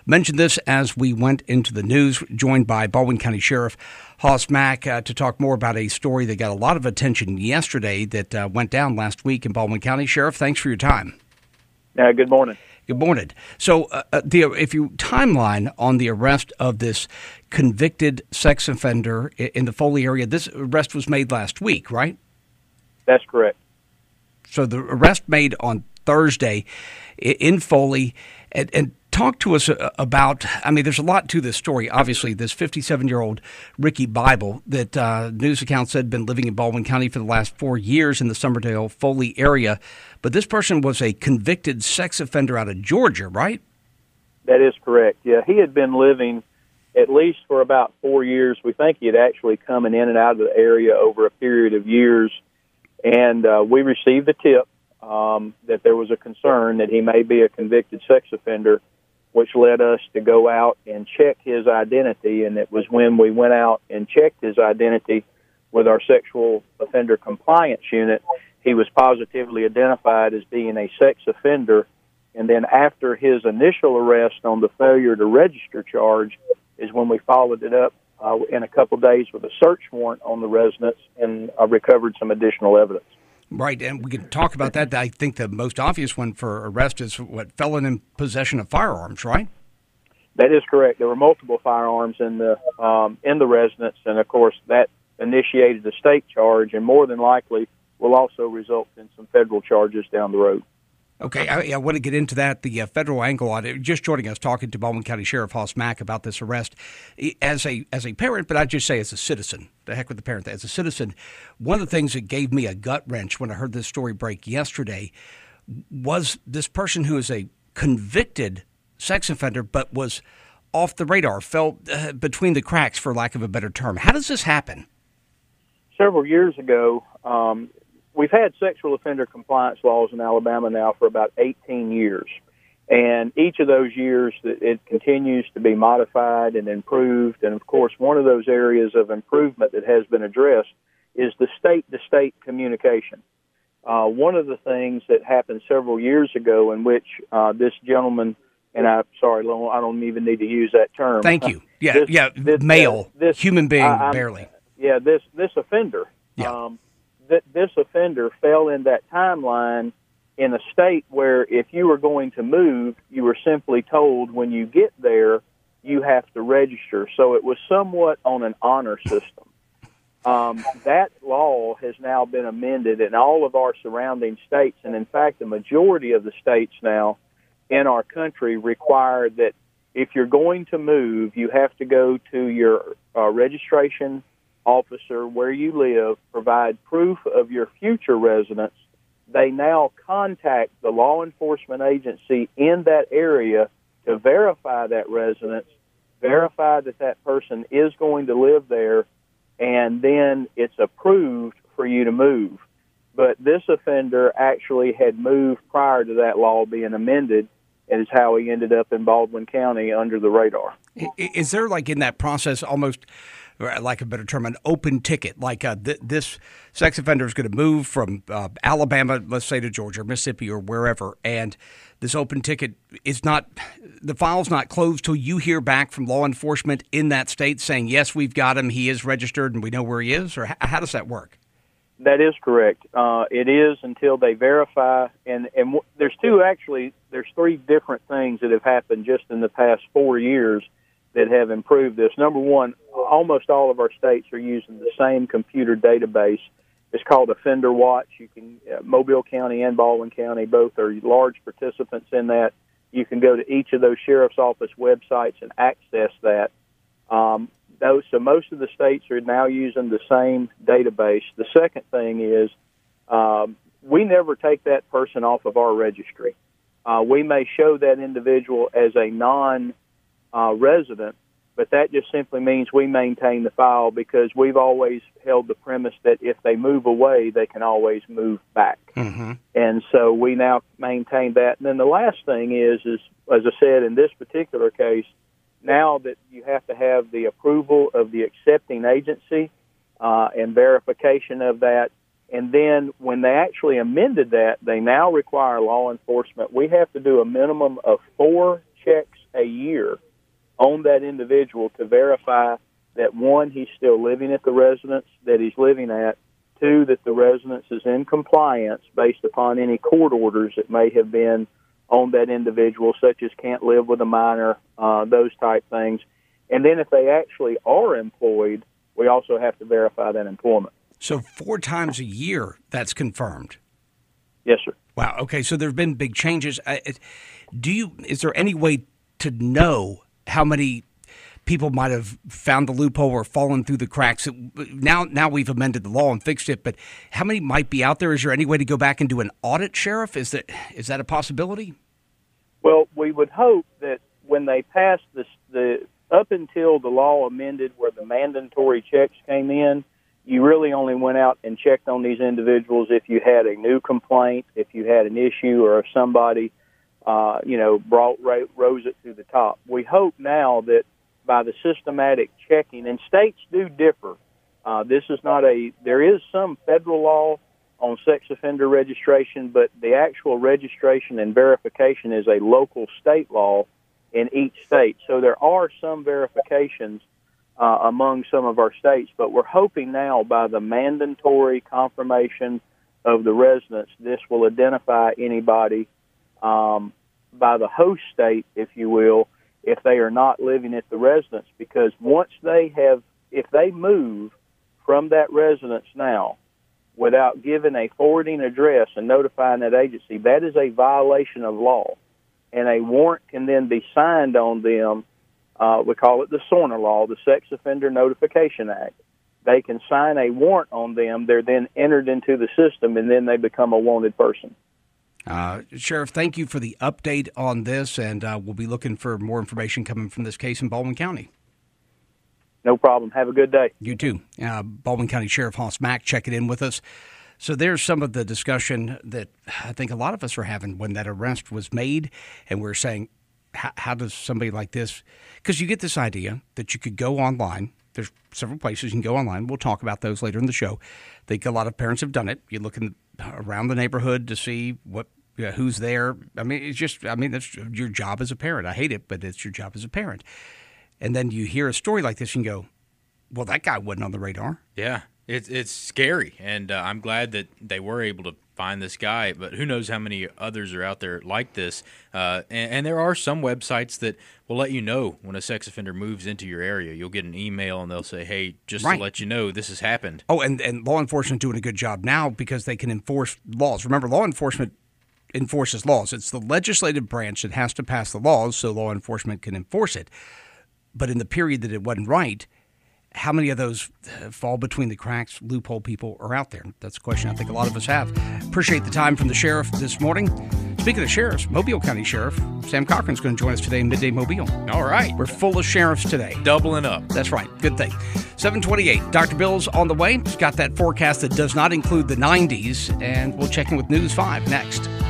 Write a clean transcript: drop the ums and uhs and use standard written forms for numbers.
Mentioned this as we went into the news, joined by Baldwin County Sheriff Hoss Mack to talk more about a story that got a lot of attention yesterday that went down last week in Baldwin County. Sheriff, thanks for your time. Good morning. Good morning. So if you timeline on the arrest of this convicted sex offender in the Foley area, this arrest was made last week, right? That's correct. So the arrest made on Thursday in Foley, and talk to us about, I mean, there's a lot to this story. Obviously, this 57-year-old Ricky Bible that news accounts said been living in Baldwin County for the last 4 years in the Somerdale, Foley area. But this person was a convicted sex offender out of Georgia, right? That is correct. Yeah, he had been living at least for about 4 years. We think he had actually come in and out of the area over a period of years. And we received a tip that there was a concern that he may be a convicted sex offender, which led us to go out and check his identity. And it was when we went out and checked his identity with our sexual offender compliance unit, he was positively identified as being a sex offender. And then after his initial arrest on the failure to register charge is when we followed it up in a couple days with a search warrant on the residence and recovered some additional evidence. Right, and we can talk about that. I think the most obvious one for arrest is felon in possession of firearms, right? That is correct. There were multiple firearms in the residence, and of course that initiated a state charge, and more than likely will also result in some federal charges down the road. Okay, I want to get into that, the federal angle on it. Just joining us, talking to Baldwin County Sheriff Hoss Mack about this arrest. As a parent, but I'd just say as a citizen, the heck with the parent, as a citizen, one of the things that gave me a gut wrench when I heard this story break yesterday was this person who is a convicted sex offender but was off the radar, fell between the cracks, for lack of a better term. How does this happen? Several years ago, we've had sexual offender compliance laws in Alabama now for about 18 years. And each of those years, it continues to be modified and improved. And, of course, one of those areas of improvement that has been addressed is the state-to-state communication. One of the things that happened several years ago in which this gentleman, and I'm sorry, I don't even need to use that term. Thank you. Male, human being, barely. Yeah, this offender. Yeah. This offender fell in that timeline in a state where if you were going to move, you were simply told when you get there, you have to register. So it was somewhat on an honor system. That law has now been amended in all of our surrounding states, and in fact, the majority of the states now in our country require that if you're going to move, you have to go to your registration officer where you live, provide proof of your future residence. They now contact the law enforcement agency in that area to verify that residence, verify that that person is going to live there, and then it's approved for you to move. But this offender actually had moved prior to that law being amended, and is how he ended up in Baldwin County under the radar. Is there, like, in that process, almost, like a better term, an open ticket? Like this sex offender is going to move from Alabama, let's say, to Georgia, or Mississippi, or wherever, and this open ticket is not, the file's not closed till you hear back from law enforcement in that state saying, yes, we've got him, he is registered, and we know where he is? Or how does that work? That is correct. It is until they verify, and there's three different things that have happened just in the past 4 years that have improved this. Number one, almost all of our states are using the same computer database. It's called Offender Watch. You can Mobile County and Baldwin County both are large participants in that. You can go to each of those sheriff's office websites and access that. So most of the states are now using the same database. The second thing is we never take that person off of our registry. We may show that individual as a non-resident, but that just simply means we maintain the file because we've always held the premise that if they move away, they can always move back. Mm-hmm. And so we now maintain that. And then the last thing is, as I said, in this particular case, now that you have to have the approval of the accepting agency and verification of that, and then when they actually amended that, they now require law enforcement. We have to do a minimum of 4 checks a year that individual to verify that, one, he's still living at the residence that he's living at, two, that the residence is in compliance based upon any court orders that may have been on that individual, such as can't live with a minor, those type things. And then if they actually are employed, we also have to verify that employment. So 4 times a year, that's confirmed? Yes, sir. Wow. Okay, so there have been big changes. Is there any way to know how many people might have found the loophole or fallen through the cracks? Now we've amended the law and fixed it, but how many might be out there? Is there any way to go back and do an audit, Sheriff? Is that a possibility? Well, we would hope that when they passed up until the law amended where the mandatory checks came in, you really only went out and checked on these individuals if you had a new complaint, if you had an issue, or if somebody, rose it to the top. We hope now that by the systematic checking, and states do differ. There is some federal law on sex offender registration, but the actual registration and verification is a local state law in each state. So there are some verifications among some of our states, but we're hoping now by the mandatory confirmation of the residents, this will identify anybody by the host state, if you will, if they are not living at the residence, because if they move from that residence now without giving a forwarding address and notifying that agency, that is a violation of law, and a warrant can then be signed on them. We call it the SORNA law, the Sex Offender Notification Act. They can sign a warrant on them. They're then entered into the system, and then they become a wanted person. Sheriff, thank you for the update on this, and we'll be looking for more information coming from this case in Baldwin County. No problem. Have a good day. You too. Baldwin County Sheriff Hoss Mack checking in with us. So there's some of the discussion that I think a lot of us are having when that arrest was made, and we're saying, how does somebody like this, because you get this idea that you could go online. There's several places you can go online. We'll talk about those later in the show. I think a lot of parents have done it. You look around the neighborhood to see who's there. That's your job as a parent. I hate it, but it's your job as a parent. And then you hear a story like this and go, well, that guy wasn't on the radar. Yeah, it's scary, and I'm glad that they were able to find this guy, but who knows how many others are out there like this. And there are some websites that will let you know when a sex offender moves into your area. You'll get an email, and they'll say, hey, just to let you know this has happened. Oh, and law enforcement doing a good job now because they can enforce laws. Remember, law enforcement enforces laws. It's the legislative branch that has to pass the laws so law enforcement can enforce it. But in the period that it wasn't right, how many of those fall between the cracks, loophole people are out there? That's a question I think a lot of us have. Appreciate the time from the sheriff this morning. Speaking of sheriffs, Mobile County Sheriff Sam Cochran's going to join us today in Midday Mobile. All right. We're full of sheriffs today. Doubling up. That's right. Good thing. 7:28. Dr. Bill's on the way. He's got that forecast that does not include the 90s, and we'll check in with News 5 next.